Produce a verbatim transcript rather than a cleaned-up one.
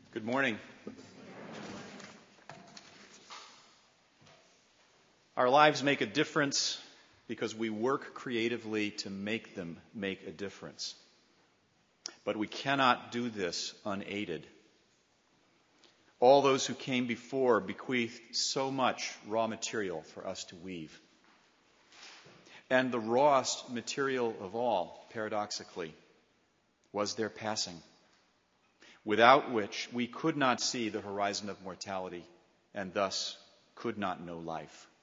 Good morning. Our lives make a difference because we work creatively to make them make a difference. But we cannot do this unaided. All those who came before bequeathed so much raw material for us to weave. And the rawest material of all, paradoxically, was their passing, without which we could not see the horizon of mortality and thus could not know life.